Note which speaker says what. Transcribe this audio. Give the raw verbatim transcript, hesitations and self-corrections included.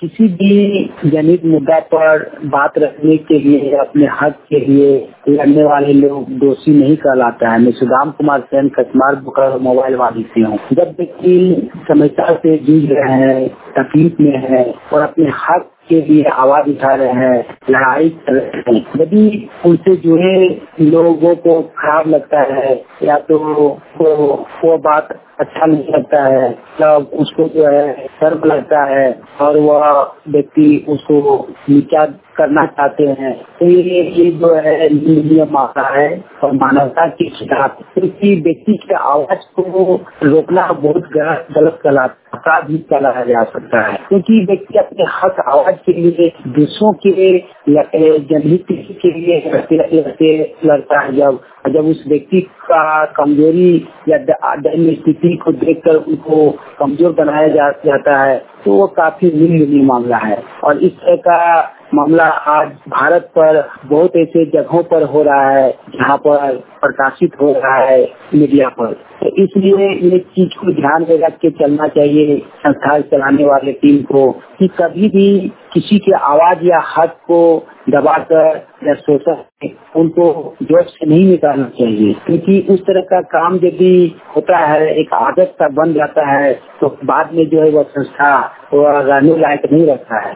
Speaker 1: किसी भी जनहित मुद्दा पर बात रखने के लिए, अपने हक के लिए लड़ने वाले लोग दोषी नहीं कहलाता है। मैं सुदाम कुमार सेन कचमार बुकर मोबाइल वाली से हूँ। जब व्यक्ति समस्या से जूझ रहे हैं, तकलीफ में है और अपने हक के लिए आवाज उठा रहे हैं, लड़ाई कर रहे हैं, यदि उनसे जुड़े लोगों को खराब लगता है या तो वो, वो बात अच्छा नहीं लगता है, तब उसको जो है शर्म लगता है और वह व्यक्ति उसको नीचा करना चाहते हैं, तो ये ये जो है नियम आता है और मानवता के खिलाफ, क्योंकि व्यक्ति के आवाज को रोकना बहुत गलत गलत कहलाता, अपराध भी कहलाया जा सकता है, क्योंकि व्यक्ति अपने हक आवाज के लिए दूसरों के जनहित के लिए लड़ते लड़ता है। जब जब उस व्यक्ति का कमजोरी या दयनीय स्थिति को देखकर उनको कमजोर बनाया जा, जाता है, तो वो काफी निंदनीय मामला है। और इस तरह का मामला आज भारत पर बहुत ऐसे जगहों पर हो रहा है जहाँ पर प्रकाशित हो रहा है मीडिया पर। तो इसलिए ये चीज को ध्यान में रख के चलना चाहिए संस्था चलाने वाले टीम को, कि कभी भी किसी के आवाज या हक को दबाकर या शोषण उनको जोश से नहीं निकालना चाहिए, क्योंकि उस तरह का काम यदि होता है, एक आदत सा बन जाता है, तो बाद में जो है वह संस्था वह रहने लायक नहीं रहता है।